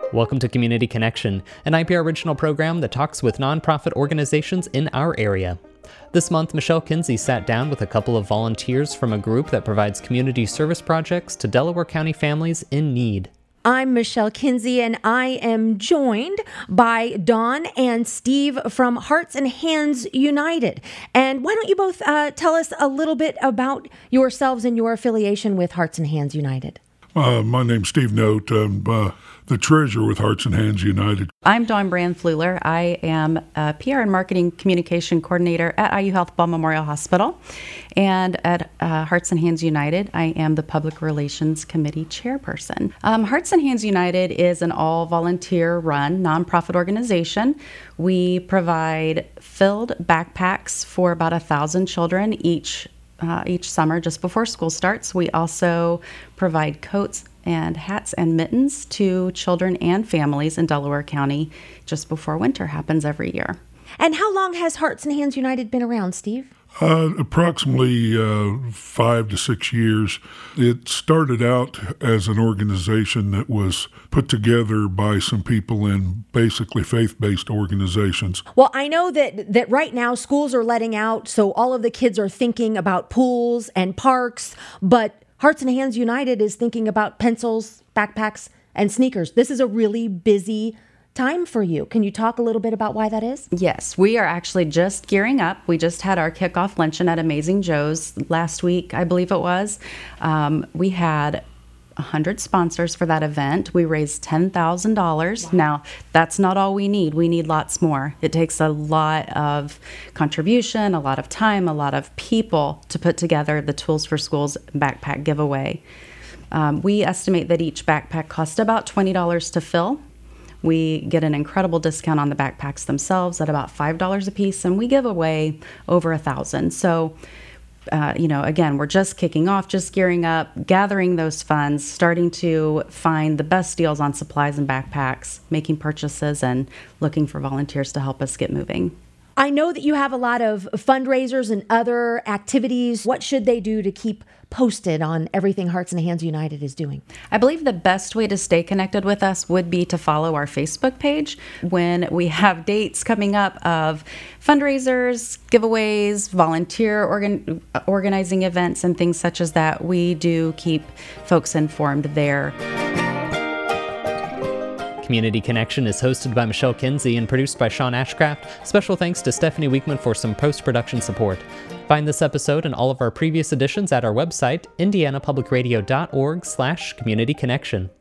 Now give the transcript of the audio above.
Welcome to Community Connection, an IPR original program that talks with nonprofit organizations in our area. This month, Michelle Kinsey sat down with a couple of volunteers from a group that provides community service projects to Delaware County families in need. I'm Michelle Kinsey, and I am joined by Dawn and Steve from Hearts and Hands United. And why don't you both tell us a little bit about yourselves and your affiliation with Hearts and Hands United? My name's Steve Note. I'm the treasurer with Hearts and Hands United. I'm Dawn Brand-Fluhler. I am a PR and marketing communication coordinator at IU Health Ball Memorial Hospital. And at Hearts and Hands United, I am the Public Relations Committee chairperson. Hearts and Hands United is an all-volunteer-run nonprofit organization. We provide filled backpacks for about 1,000 children each summer just before school starts. We also provide coats and hats and mittens to children and families in Delaware County just before winter happens every year. And how long has Hearts and Hands United been around, Steve? Approximately 5 to 6 years. It started out as an organization that was put together by some people in basically faith-based organizations. Well, I know that right now schools are letting out, so all of the kids are thinking about pools and parks, but Hearts and Hands United is thinking about pencils, backpacks, and sneakers. This is a really busy time for you. Can you talk a little bit about why that is? Yes, we are actually just gearing up. We just had our kickoff luncheon at Amazing Joe's last week, I believe it was. We had 100 sponsors for that event. We raised $10,000. Wow. Now, that's not all we need. We need lots more. It takes a lot of contribution, a lot of time, a lot of people to put together the Tools for Schools backpack giveaway. We estimate that each backpack costs about $20 to fill. We get an incredible discount on the backpacks themselves at about $5 a piece, and we give away over 1,000. So, again, we're just kicking off, just gearing up, gathering those funds, starting to find the best deals on supplies and backpacks, making purchases, and looking for volunteers to help us get moving. I know that you have a lot of fundraisers and other activities. What should they do to keep posted on everything Hearts and Hands United is doing? I believe the best way to stay connected with us would be to follow our Facebook page. When we have dates coming up of fundraisers, giveaways, volunteer organizing events, and things such as that, we do keep folks informed there. Community Connection is hosted by Michelle Kinsey and produced by Sean Ashcraft. Special thanks to Stephanie Weekman for some post-production support. Find this episode and all of our previous editions at our website, indianapublicradio.org/communityconnection.